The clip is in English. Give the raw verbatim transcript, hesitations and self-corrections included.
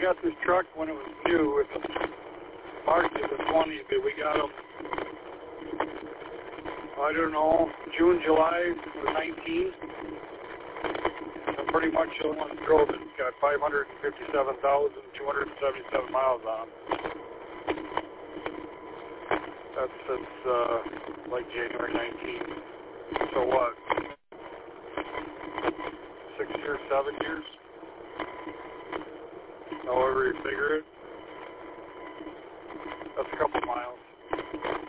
got this truck when it was new. It was marked as a twenty, but we got them, I don't know, June, July of nineteen. I'm pretty much the only one that drove it. It's got five hundred fifty-seven thousand two hundred seventy-seven miles on it. That's since, uh, like January nineteenth. So what? Six years, seven years? However you figure it. That's a couple miles.